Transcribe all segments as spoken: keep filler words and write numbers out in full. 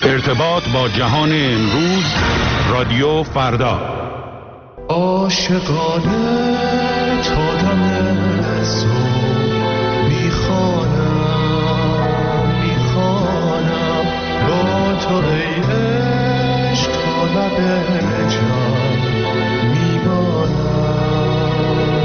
ارتباط با جهان امروز، رادیو فردا. عاشقانه تا دم صبح میخوانم میخوانم با تو ای عشق تا لب جان میمانم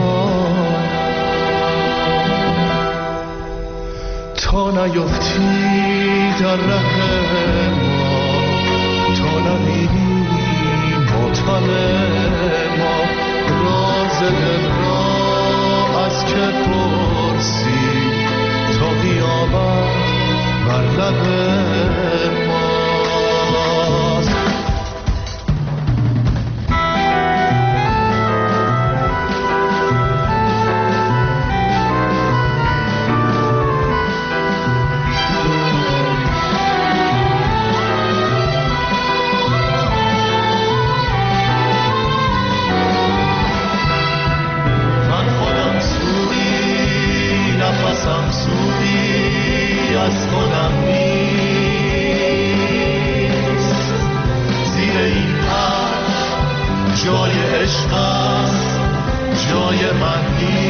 میمانم تا نیفتی در ره ما، تا نبینی ماتم ما، راز دل را از که پرسی تا قیامت بر لب ماست. از خودم نیست، زیر این عرش جای عشق است، جای من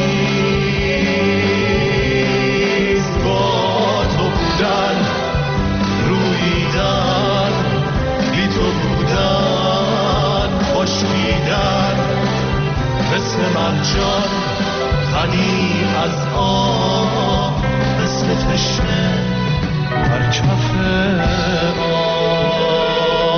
نیست. با تو بودن رویدن، بی تو بودن خشکیدن، مثل مرجان خلی از آب، مثل تشنه در کف آب.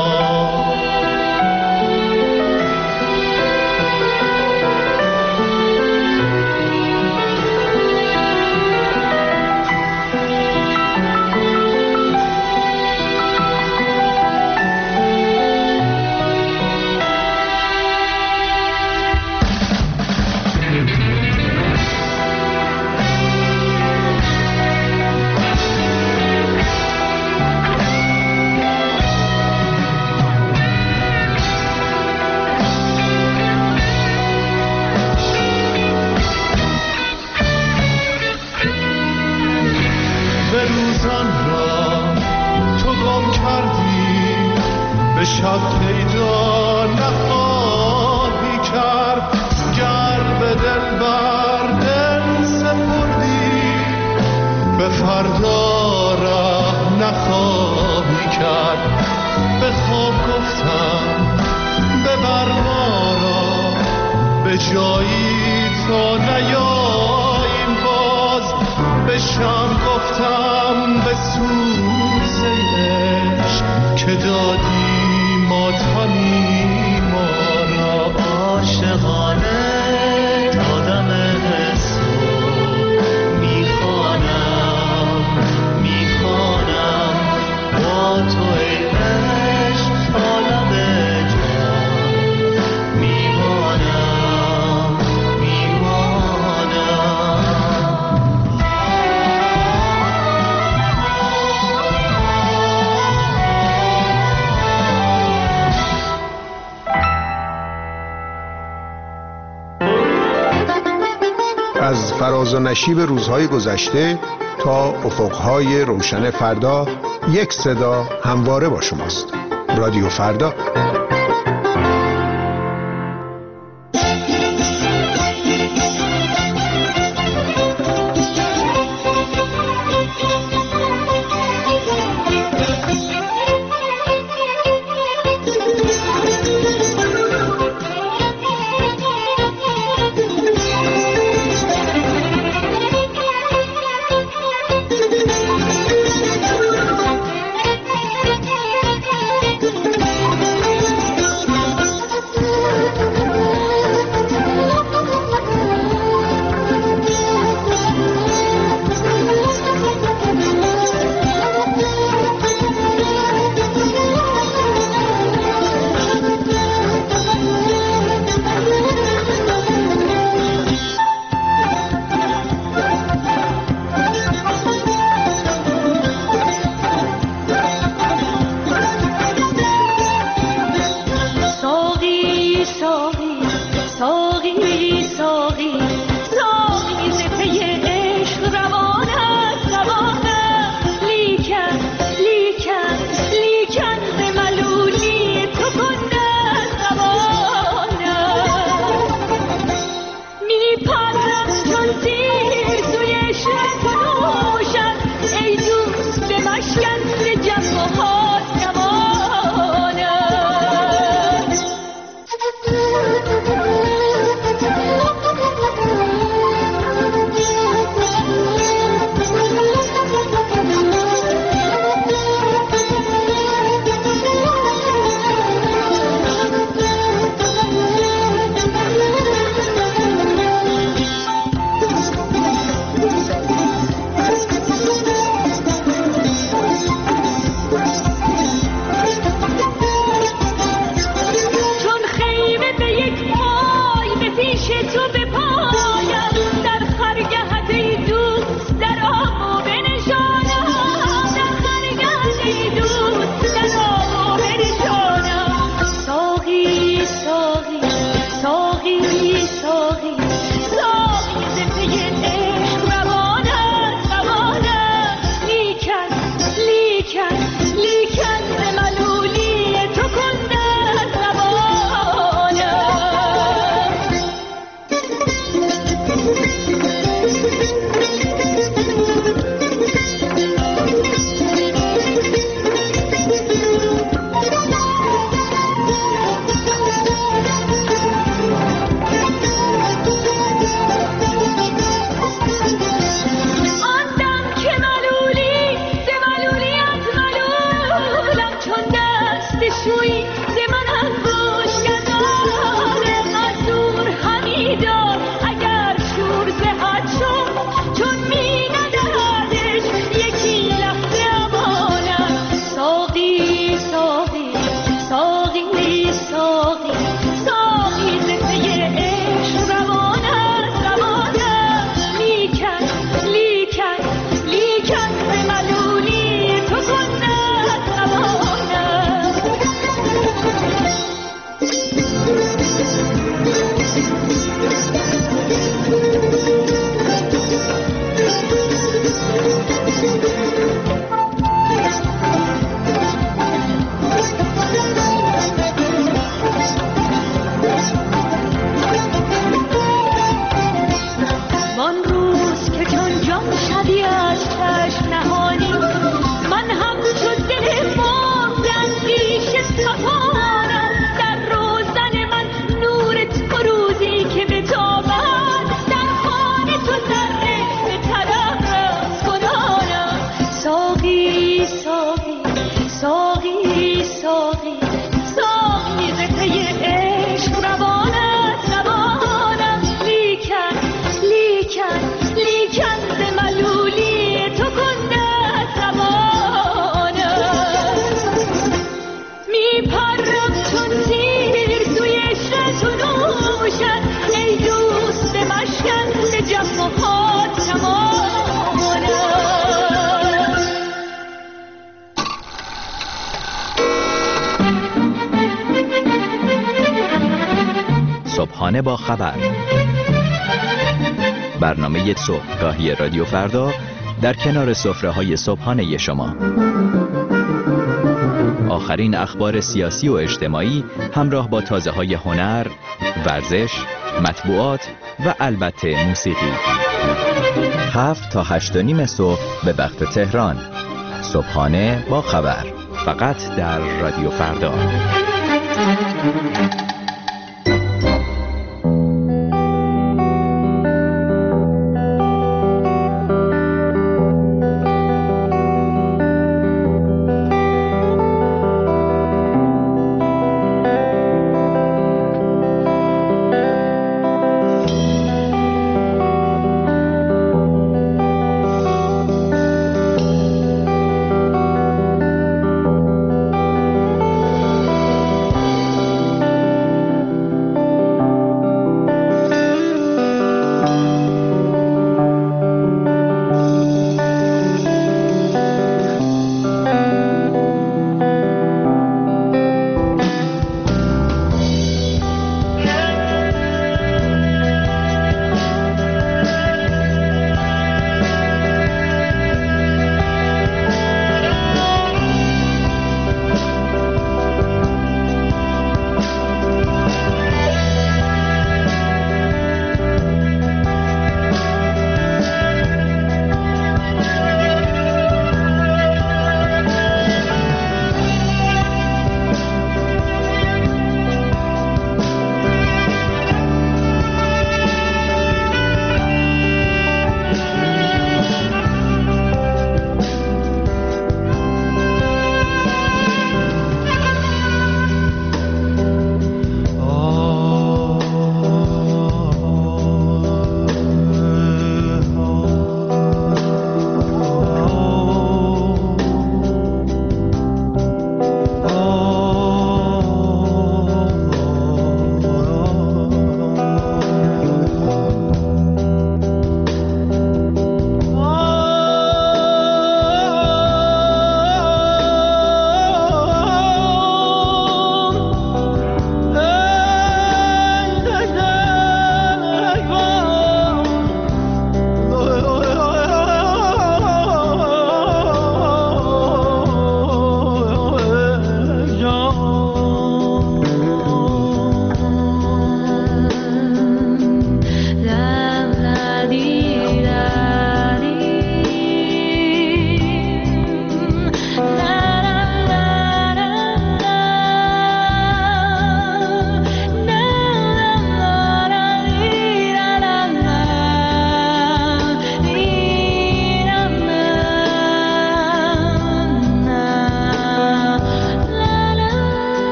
شب پیدا نخواهی کرد، گر به دل بر دل سپردی، به فردا ره نخواهی کرد. به خواب گفتم ببر ما را به جایی تا نیاییم باز، به شم گفتم به سوز عشق که دادی ماتمی ما را. عاشقانه تا دم صبح میخوانم میخوانم با تو ای عشق تا لب جان میمانم میمانم. از فراز و نشیب روزهای گذشته تا افقهای روشن فردا، یک صدا همواره با شماست. رادیو فردا. صبحانه با خبر، برنامه صبحگاهی رادیو فردا در کنار سفره‌های صبحانه شما. آخرین اخبار سیاسی و اجتماعی همراه با تازه‌های هنر، ورزش، مطبوعات و البته موسیقی. هفت تا هشت و نیم صبح به وقت تهران. صبحانه با خبر، فقط در رادیو فردا.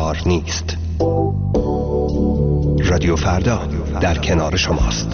کار نیست. رادیو فردا در کنار شماست.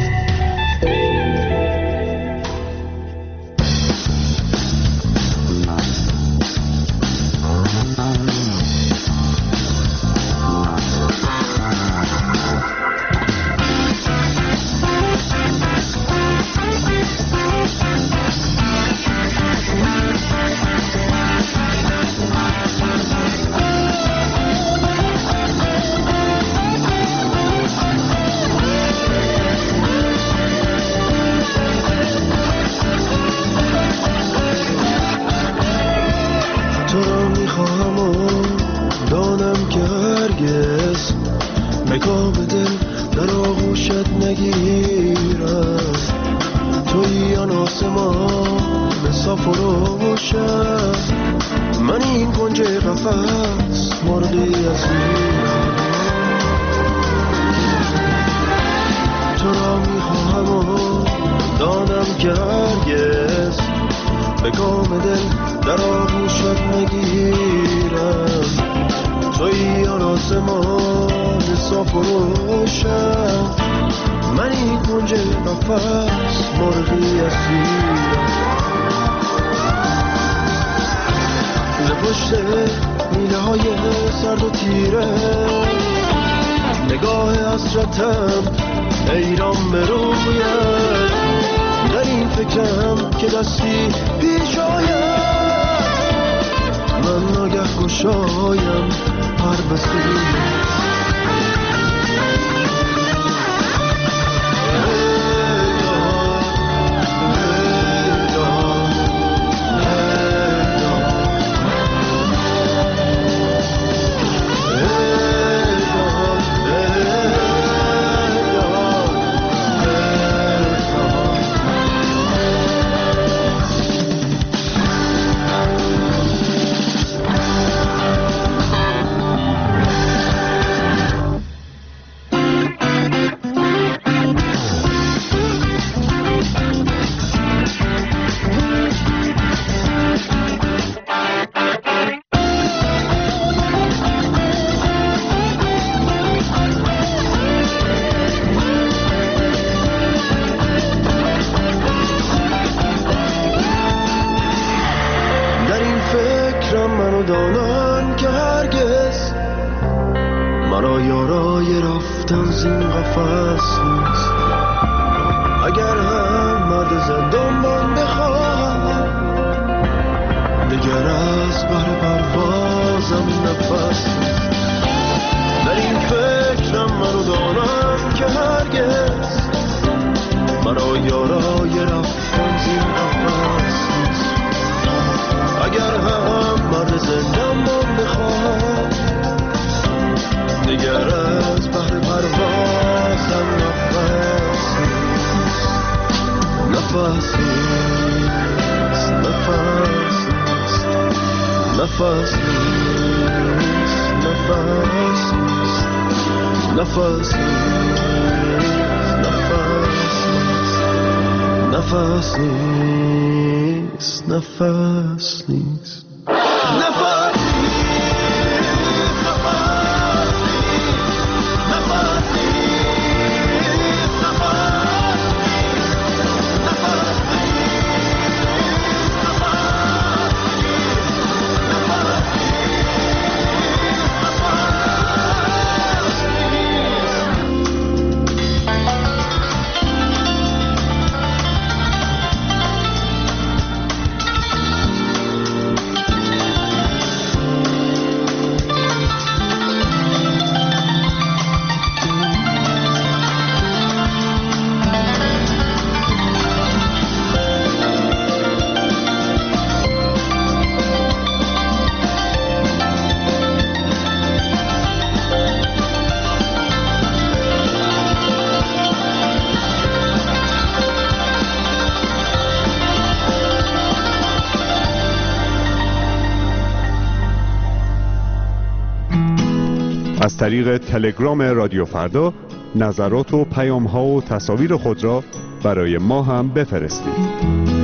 از طریق تلگرام رادیو فردا نظرات و پیام‌ها و تصاویر خود را برای ما هم بفرستید.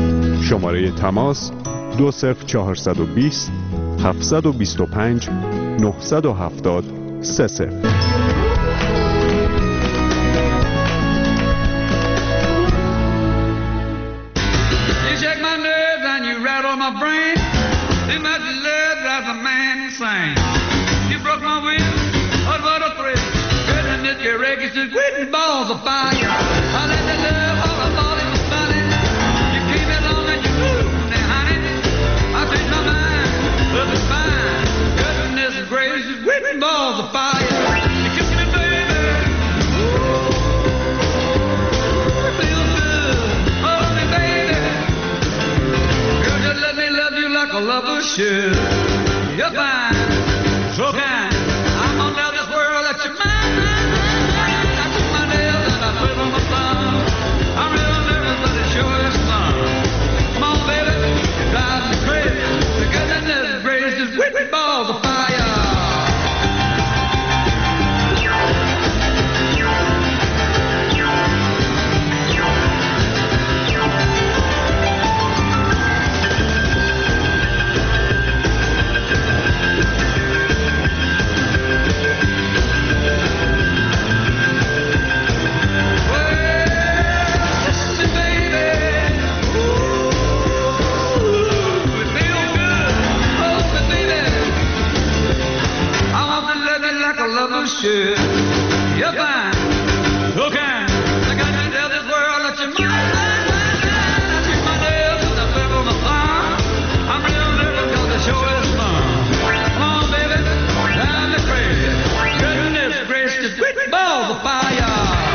شماره تماس دو صفر چهارصد و بیست هفتصد و بیست و پنج نه هفت صفر صفر. Quitting balls of fire. I let the love all I thought it was funny. You came along and you moved me, honey. I changed my mind, but it's fine. Goodness gracious, quitting balls of fire. You kiss me, baby. Ooh, it feels good. Hold me, baby. Girl, just let me love you like a lover should. You're fine, so kind. I'm gonna tell this world that you're mine. I'm real nervous, but it sure is fun. Come on, baby, you drive me crazy. The goodness gracious, whipping balls of fire. Should. You're fine, so kind. I got to tell this world that you're mine, mine, mine, mine. I treat my nails with a flip on my thumb. I'm real nervous cause the show is fun. Come on, baby, drive me crazy. Goodness gracious, quit balls of fire.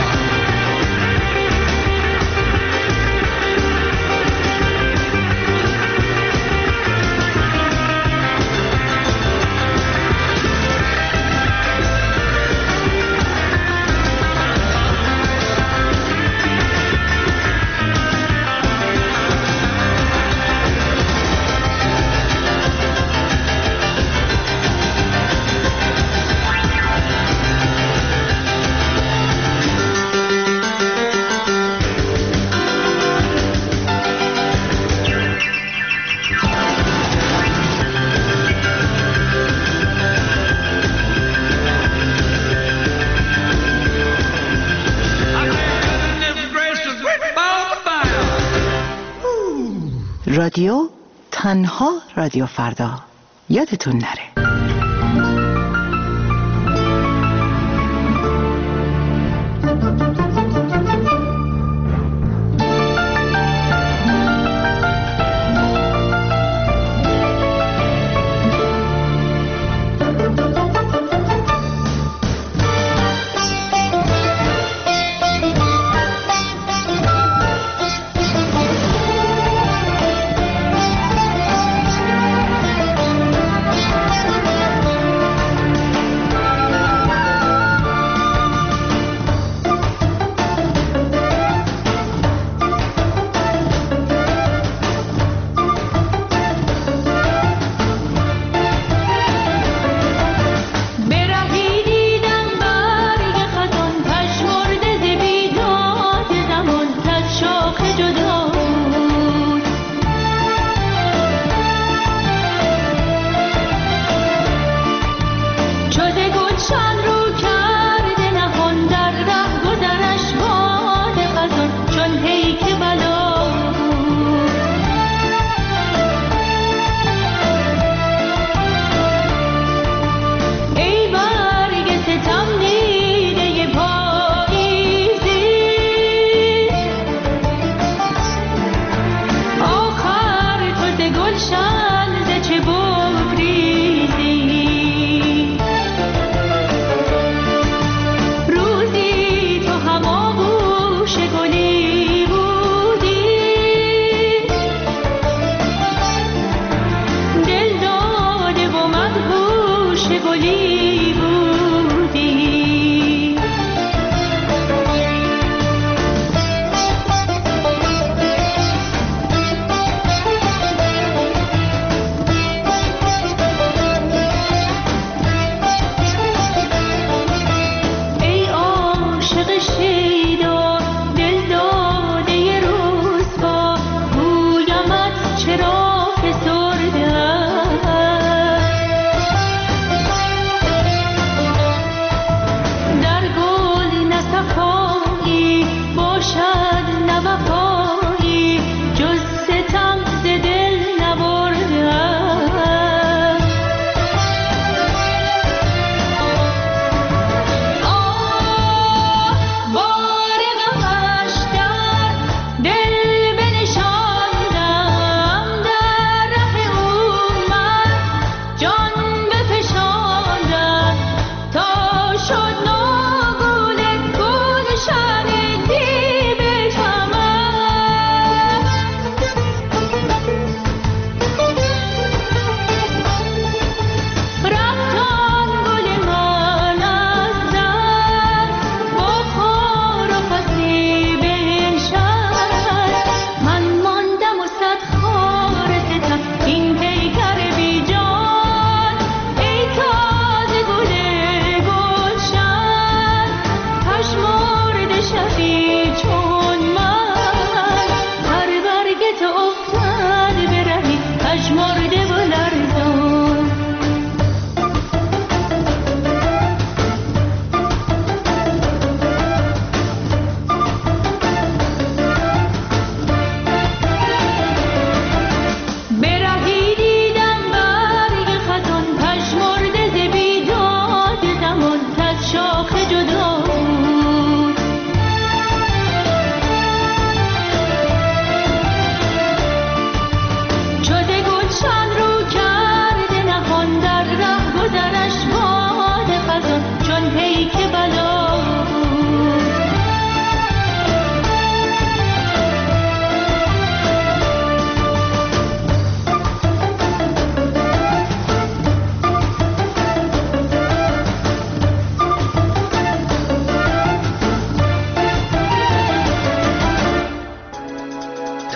رادیو تنها رادیو فردا یادتون نره.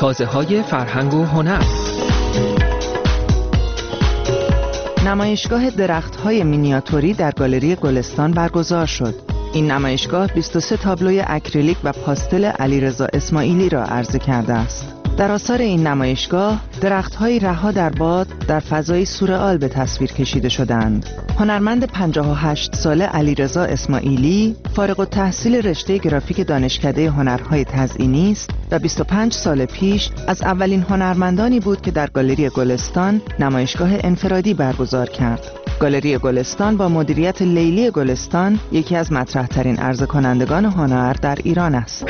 تازه‌های فرهنگ و هنر. نمایشگاه درخت‌های مینیاتوری در گالری گلستان برگزار شد. این نمایشگاه بیست و سه تابلوی اکریلیک و پاستل علیرضا اسماعیلی را عرضه کرده است. در آثار این نمایشگاه درخت‌های رها در باد در فضای سورئال به تصویر کشیده شدند. هنرمند پنجاه و هشت ساله علیرضا اسماعیلی فارغ التحصیل رشته گرافیک دانشکده هنرهای تزئینی است و بیست و پنج سال پیش از اولین هنرمندانی بود که در گالری گلستان نمایشگاه انفرادی برگزار کرد. گالری گلستان با مدیریت لیلی گلستان یکی از مطرح‌ترین عرضه کنندگان هنر در ایران است.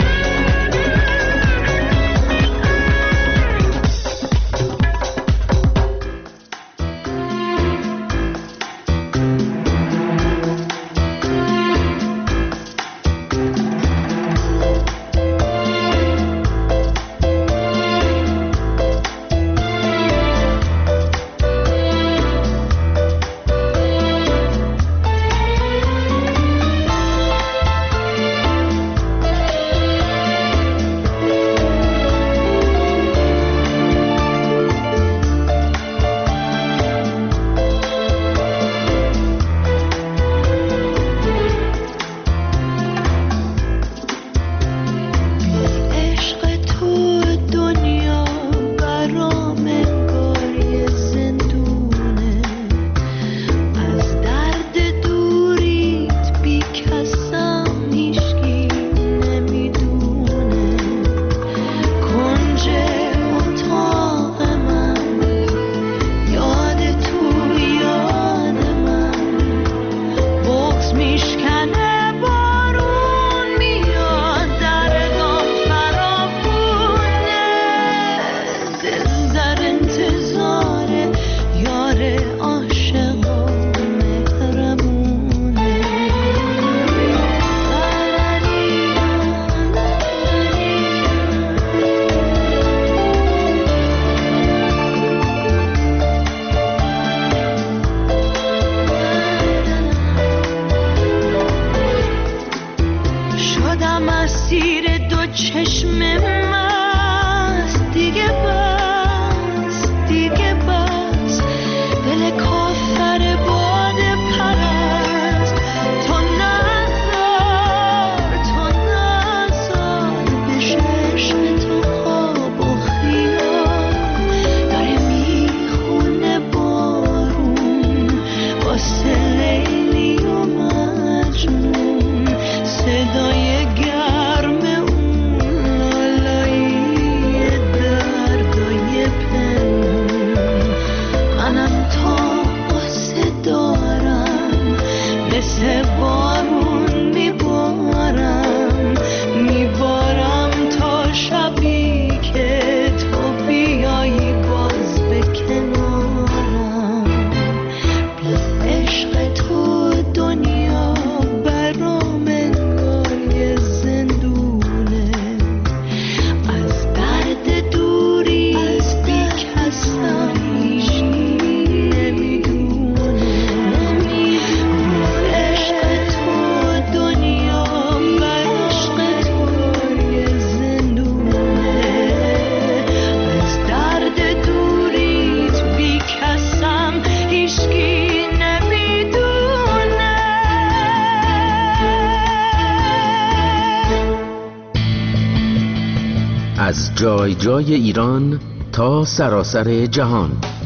از جای جای ایران تا سراسر جهان،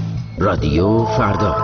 رادیو فردا.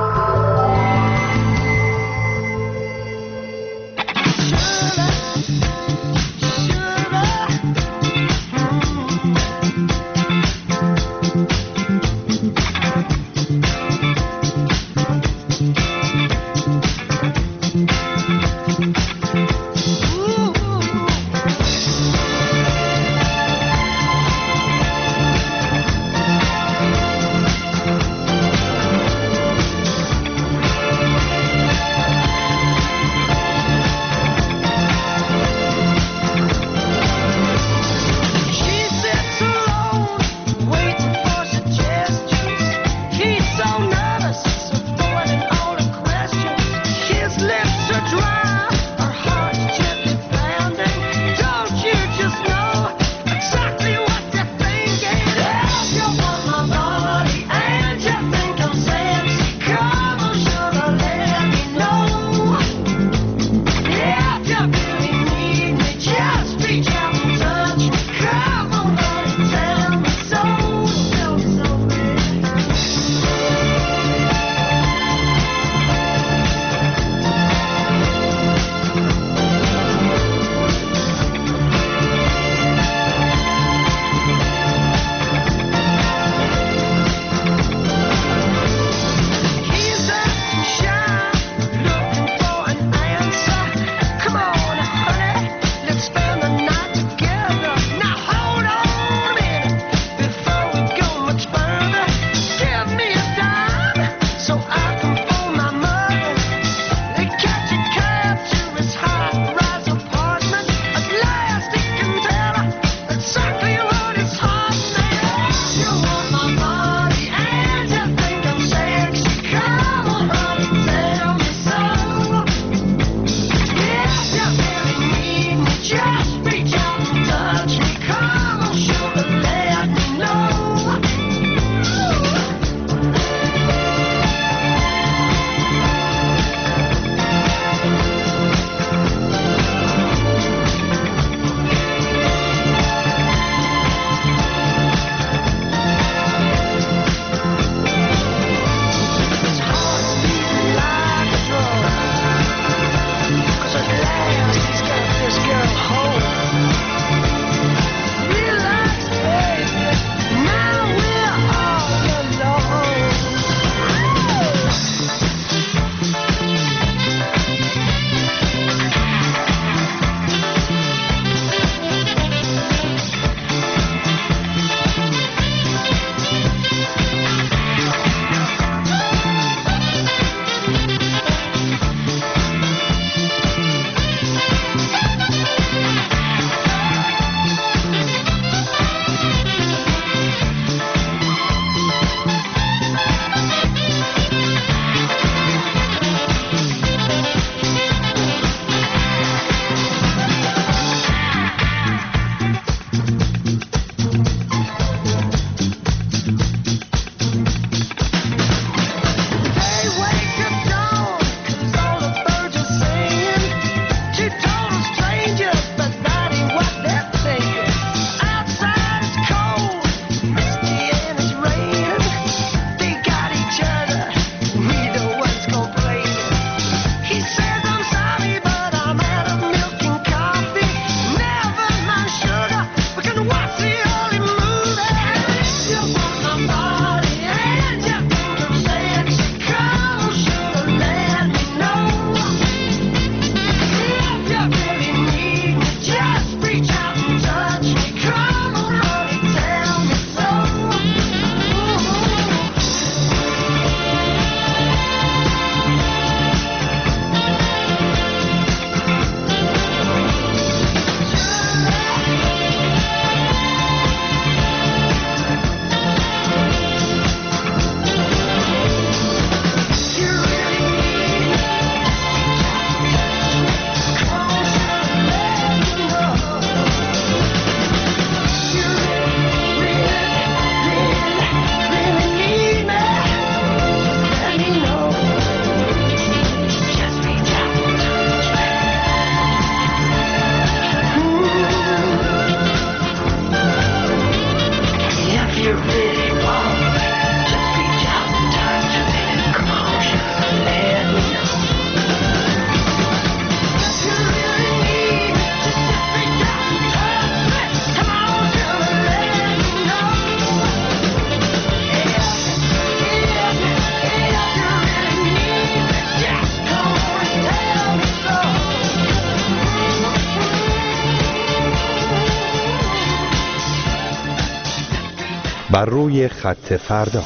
بر روی خط فردا.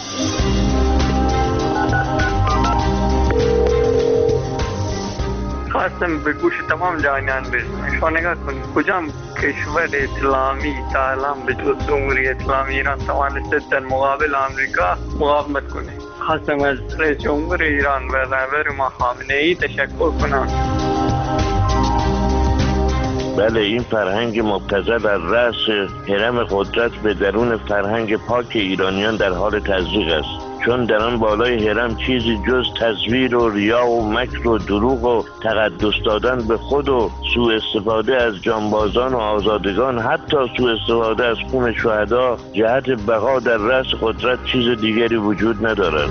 خواستم به گوش تمام جهانیان برسونم. شما نگاه کنید کجا کشور اسلامی تا الان به جز جمهوری اسلامی ایران توانسته در مقابل آمریکا مقاومت کنه. خواستم از رئیس جمهور ایران و رهبر ما خامنه ای تشکر کنم. بله، این فرهنگ مبتذل در رأس هرم قدرت به درون فرهنگ پاک ایرانیان در حال تزریق است، چون در آن بالای هرم چیزی جز تصویر و ریا و مکر و دروغ و تقدس دادن به خود و سوء استفاده از جانبازان و آزادگان، حتی سوء استفاده از خون شهدا جهت بقا در رأس قدرت چیز دیگری وجود ندارد.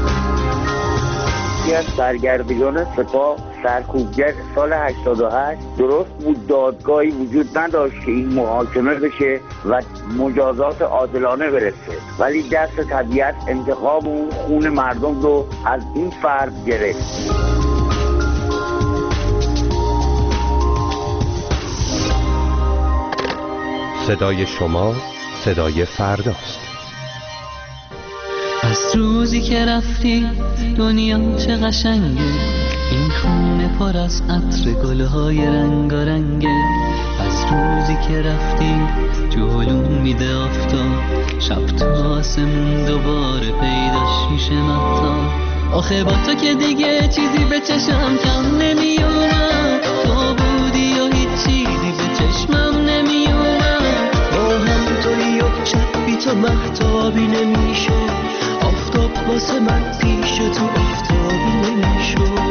یکی از سرگردگان سپاه سرکوبگر سال هشتاد و هشت درست بود دادگاهی وجود نداشت که این محاکمه بشه و مجازات عادلانه برسه، ولی دست طبیعت انتقام اون خون مردم رو از این فرد گرفت. صدای شما صدای فرداست. از روزی که رفتی دنیا چه قشنگه، این خونه پر از عطر گلهای رنگارنگه. از روزی که رفتی جلوم میده آفتاب، شب تا آسمون دوباره پیداش میشه مهتاب. آخه با تو که دیگه چیزی به چشم کم نمیومد، تو بودی و هیچ چیزی به چشمم نمیومد. با هم توی و شب بی تو مهتابی نمیشه، آفتاب واسه من پیش تو آفتابی نمیشه.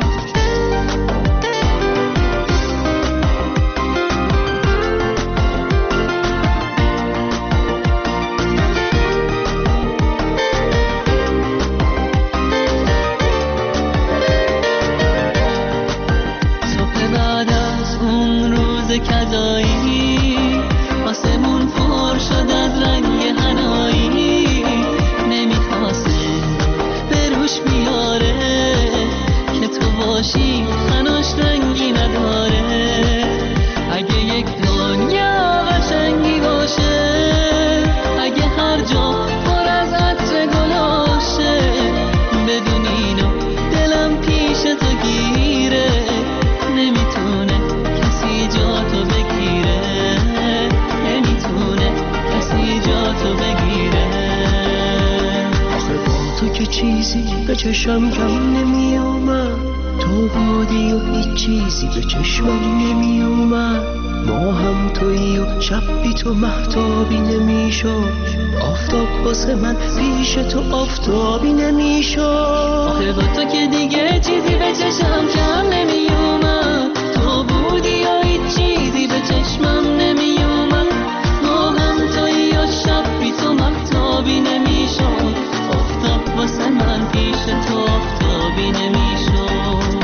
کدایی آسمون پر شد از رنگ حنایی، نمیخواسته به روش بیاره که تو باشی حناش رنگی نداره. اگه یک دنیا قشنگی باشه، اگه هر جا پر از عطر گلاشه، بدون اینو دلم پیش تو گیره، نمیتونه جا تو بگیره، نمیتونه کسی جا تو بگیره. آخه با تو که چیزی به چشم کم نمی اومد، تو بودی و هیچ چیزی به چشمم نمی اومد. ما هم تویی و شب بی تو مهتابی نمی شد، آفتاب واسه من پیش تو آفتابی نمی شد. آخه با تو که دیگه چیزی به چشم کم نمی اومد، تو بودی و چیزی به چشمم نمی اومد. ما هم تویی و شب بی تو مهتابی نمی شد، آفتاب واسه من پیش تو آفتابی نمی شد.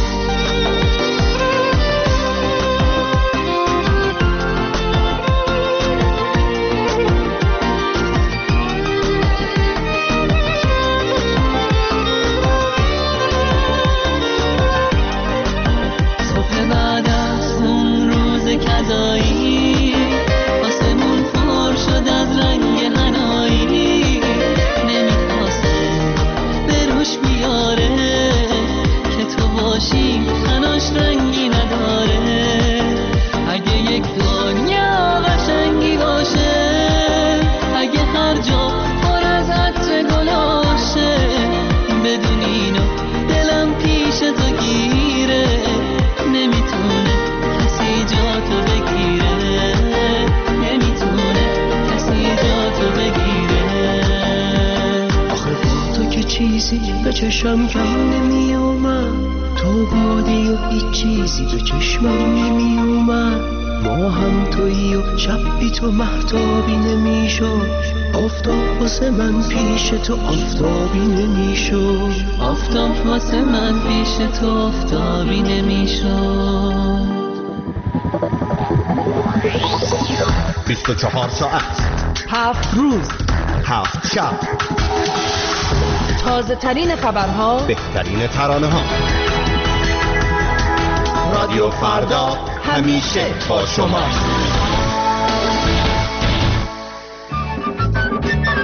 کدایی آسمون پر شد از رنگ حنایی، نمیخواسته به روش بیاره که تو باشی حناش رنگی نداره. اگه یک دنیا قشنگی باشه، اگه هر جا پر از عطر گلاشه، بدون اینو دلم پیش تو گیره، نمیتونه جا تو بگیره، نمیتونه کسی جا تو بگیره. آخه با تو که چیزی به چشم کم نمی اومد، تو بودی و هیچ چیزی به چشمم نمی اومد. ما هم تویی و شب بی تو مهتابی نمی شد، آفتاب واسه من پیش تو آفتابی نمی شد. آفتاب واسه من پیش تو آفتابی نمی شد. بیست و چهار ساعت، هفت روز، هفت شب، تازه ترین خبرها، بهترین ترانه ها. رادیو فردا همیشه با شما.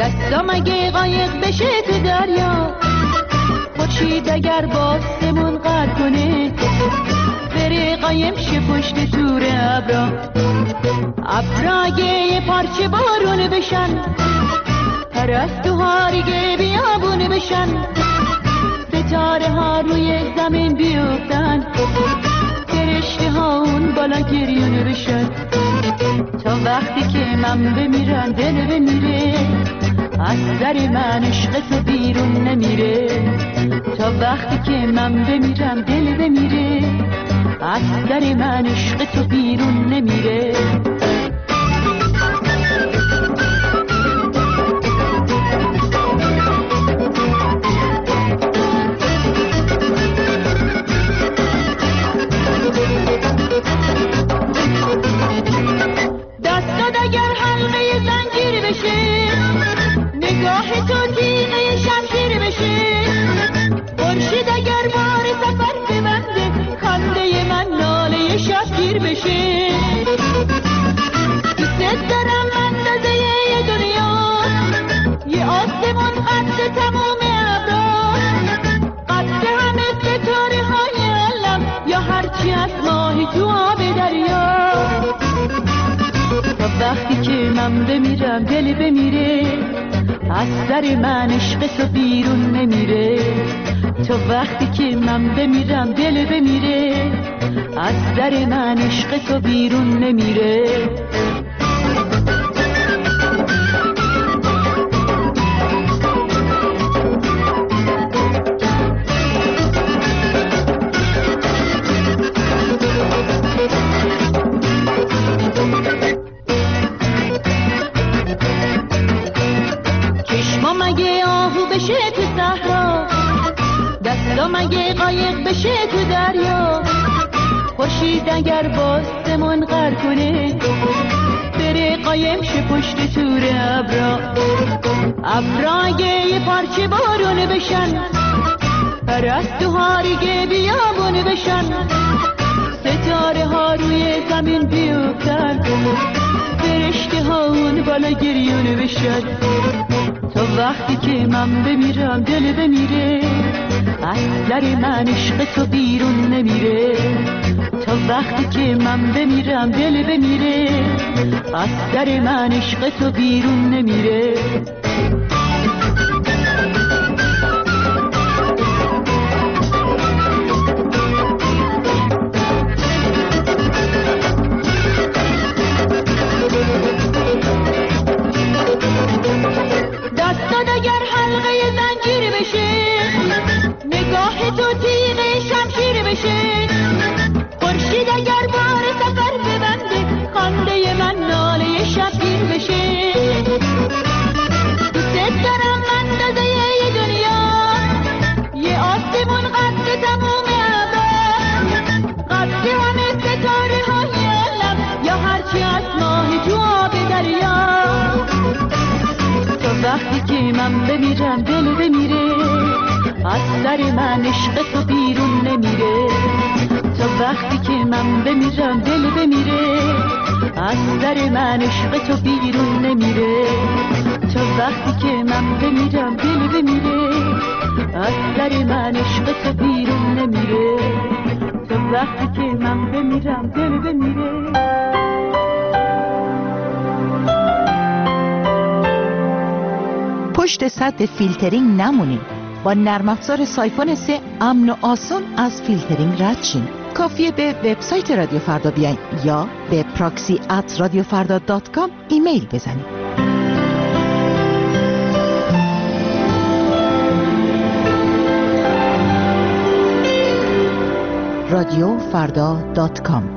دستم اگه قایق بشه تو دریا، خورشید اگر باسمون قر کنه، بره قایم شه پشت تور ابرا. ابرا اگه یه پارچه بارون بشن، پرستوها ریگه بیابون بشن، ستاره ها روی زمین بیفتن، فرشته ها اون بالا گریونه بشن. تا وقتی که من بمیرم دل بمیره، از در من عشق تو بیرون نمیره. تا وقتی که من بمیرم دل بمیره، از در من عشق تو بیرون نمیره. دستات اگر حلقه زنجیر بشه، نگاه تو تیغه شمشیر بشه، خورشید اگر بار سفر ببنده، خنده من ناله شبگیر بشه. دوست دارم اندازه یه دنیا، یه آسمون قد تموم ابرا، قد همه ستاره های عالم، یا هرچی از ماهی تو آب دریا. تا وقتی که من بمیرم دل بمیره، از سر من عشق تو بیرون نمیره. تا وقتی که من بمیرم دل بمیره، از سر من عشق تو بیرون نمیره. چشمام اگه آهو بشه تو صحرا، دستام اگه قایق بشه تو دریا، خورشید اگر باسمون غر کنه، بره قایم شه پشت تور ابرا. ابرا اگه یه پارچه بارون بشن، پرستوها ریگه بیابون بشن، ستاره ها روی زمین بیفتن، فرشته ها اون بالا گریونه بشن. تا وقتی که من بمیرم دل بمیره، از در من عشق تو بیرون نمیره. تا وقتی که من بمیرم دل بمیره، از در من عشق تو بیرون نمیره. دستات اگر حلقه زنجیر بشه، نگاه تو تیغه شمشیر بشه، خورشید اگر بار سفر ببنده، خنده من ناله شبگیر بشه. دوست دارم اندازه یه دنیا، یه آسمون قد تموم ابرا، قد همه ستاره های عالم، یا هرچی از ماهی تو آب دریا. تا وقتی که من بمیرم دل بمیره، از سر من عشق تو بیرون نمیره. تا وقتی که من بمیرم دل بمیره، از سر من عشق تو بیرون نمیره. تا وقتی که من بمیرم دل بمیره، از سر من عشق تو بیرون نمیره. تا وقتی که من بمیرم دل بمیره. پشت سد فیلترینگ نمونید. با نرم افزار سایفون سه امن و آسان از فیلترینگ رد شین. کافیه به وبسایت رادیو فردا بیاین یا به پراکسی ات رادیو فردا دات کام ایمیل بزنید. رادیو فردا دات کام.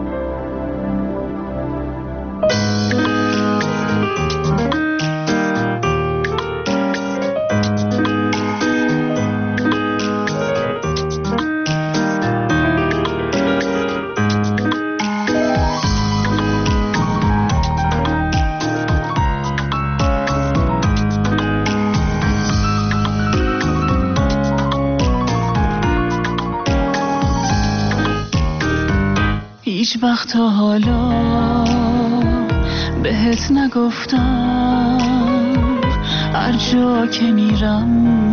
هیچ وقت تا حالا بهت نگفتم هر جا که میرم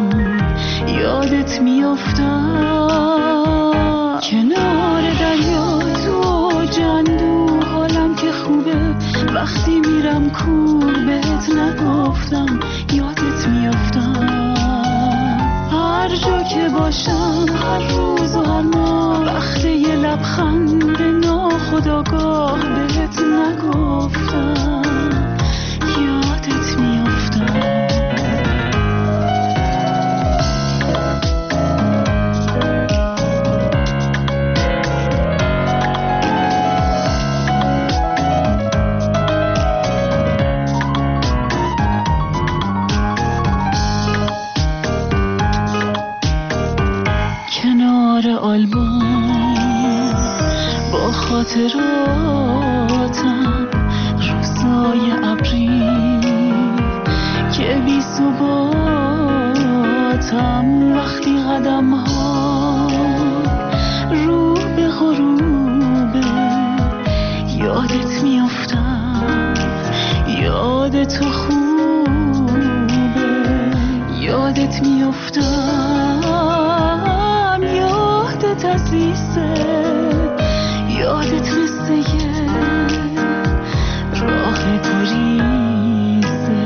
یادت میافتم. کنار دریا تو جندو حالم که خوبه، وقتی میرم کور بهت نگفتم یادت میافتم. هر جا که باشم هر روز و هر ماه وقت یه لبخند ناخودآگاه بهت نگفتم یادت میافتم. آلبوم با خاطراتم، روزای ابری که بی ثباتم، وقتی قدم ها رو به غروبه یادت میافتم. یاد تو خوبه یادت میافتم. یادت عزیزه یادت مثل یه راه گریزه.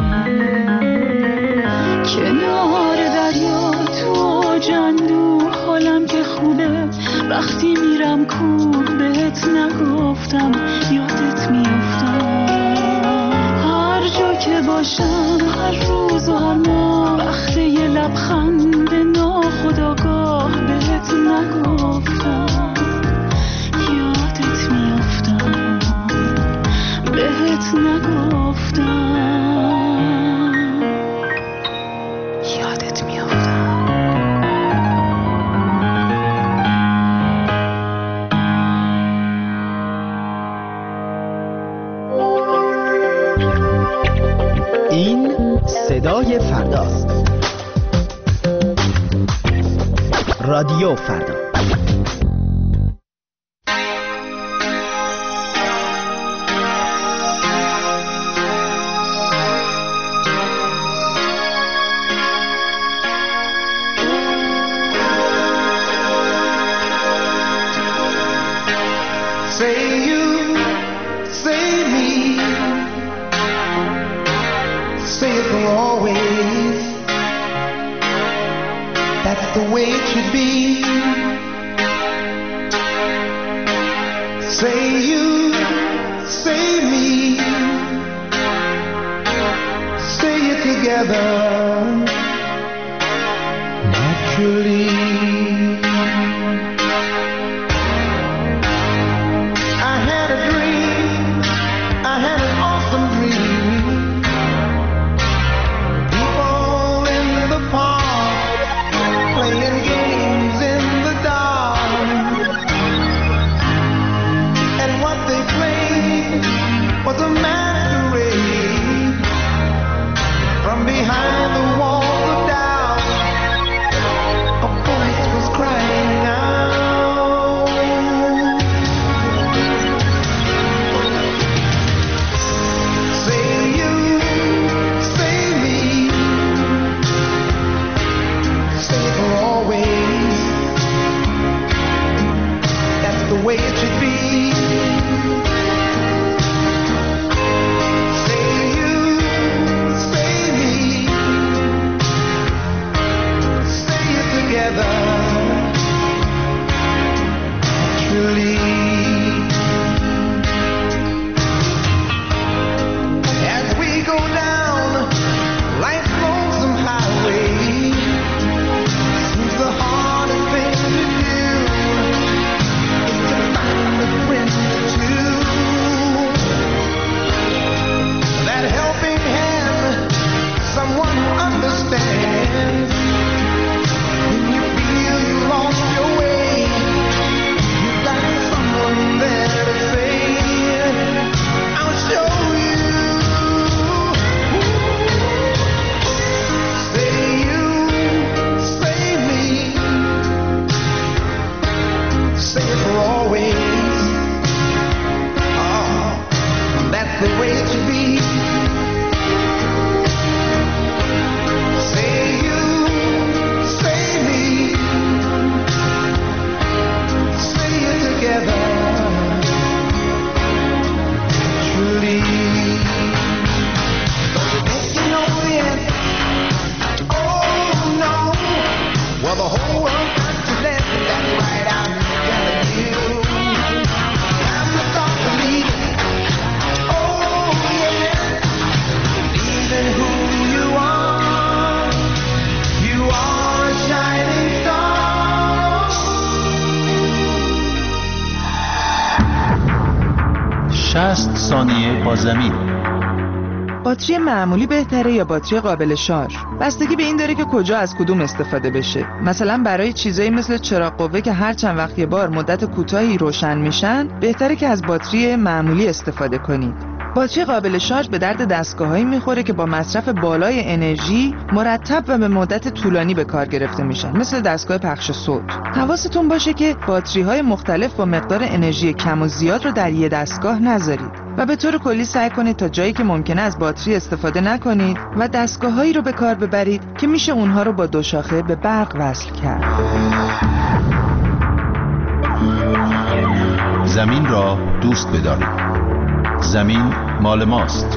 کنار دریا تو جندو حالم که خوبه، وقتی میرم کور بهت نگفتم یادت میافتم. هر جا که باشم هر روز و هر ماه وقت یه لبخند ناخودآگاه بهت نگفتم یادت میافتم. بهت نگفتم یادت میافتم. این صدای فرداست. رادیو فردا. Say you, say me, say it for always. That's the way it should be. Say you, say me, say it together naturally. I had a dream, I had an awesome dream. People in the park playing games in the dark, and what they played was a masquerade. From behind the walls of doubt, a voice was crying out. Say you, say me, say for always. That's the way it should be. Say you, say me, say it together naturally. As we go down life's lonesome highway, seems the hardest thing to do is to find a friend or two. That helping hand, someone who understands when you feel world got to live, that's right, I'm telling you. I'm the thought of leaving. Oh yeah, leaving who you are. You are a shining star. شصت ثانیه با زمین. باتری معمولی بهتره یا باتری قابل شارژ؟ بستگی به این داره که کجا از کدوم استفاده بشه. مثلا برای چیزایی مثل چراغ قوه که هر چند وقت یه بار مدت کوتاهی روشن میشن، بهتره که از باتری معمولی استفاده کنید. باتری قابل شارژ به درد دستگاهایی میخوره که با مصرف بالای انرژی مرتب و به مدت طولانی به کار گرفته میشن، مثل دستگاه پخش صوت. حواستون باشه که باتری های مختلف با مقدار انرژی کم و زیاد رو در یه دستگاه نذارید و به طور کلی سعی کنید تا جایی که ممکنه از باتری استفاده نکنید و دستگاه هایی رو به کار ببرید که میشه اونها رو با دو شاخه به برق وصل کرد. زمین را دوست بدارید. زمین مال ماست.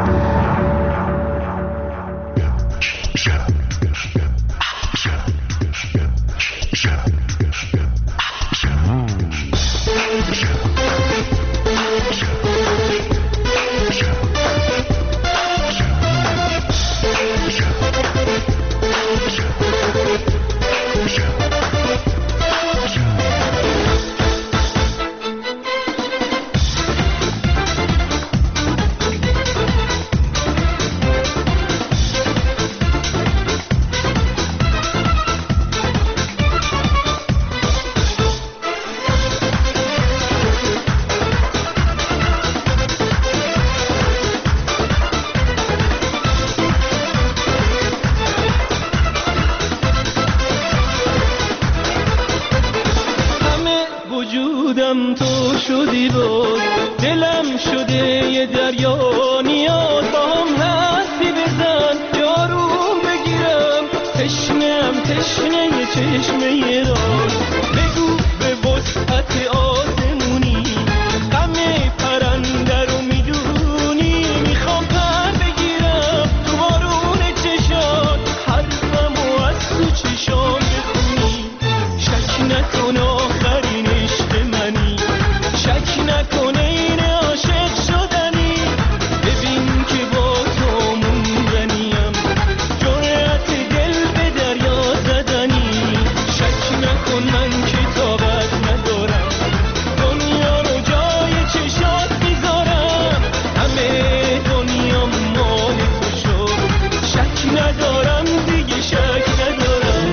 وجودم تو شدی بود، دلم شده یه دریا، نیاز با هم هستی بزن، یاروم بگیرم، تشنم تشنه یه چشمه راز، بگو به وسعت آسمونی، غم پرنده رو میدونی، میخوام پر بگیرم تو بارون چشات، حرفمو از تو چشام بخونی، شک نکن آخرین عشق منی، شک نکن این عاشق شدنی، ببین که با تو موندنیم، جرأت دل به دریا زدنی، شک نکن من که طاقت ندارم، دنیا رو جای چشات میذارم، همه دنیا مال تو شد، شک ندارم دیگه شک ندارم.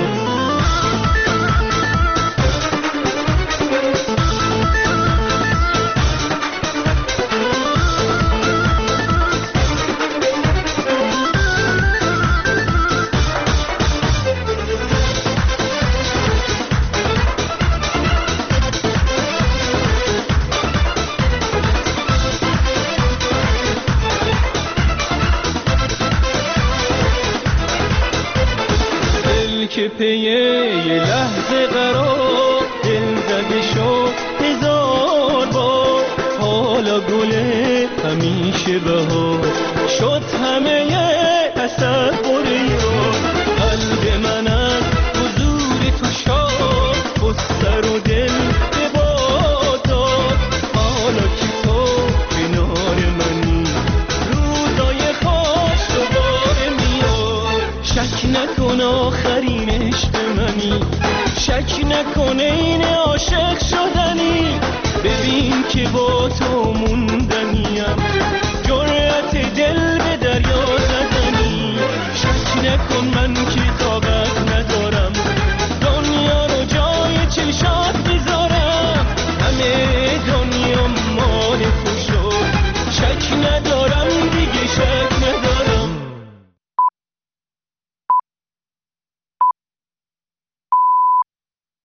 که پیه یه لحظه قرار دل زده شد هزار بار، حالا گله همیشه بهار شد، همه تصور یار، قلب من از حضور تو شاد، و سر و دل به باد داد، حالا که تو کنار منی، روزای خوش دوباره میاد، شک نکن آخرین عشق منی، شک نکنه این عاشق شدنی، ببین که با تو موندنیم، جرأت دل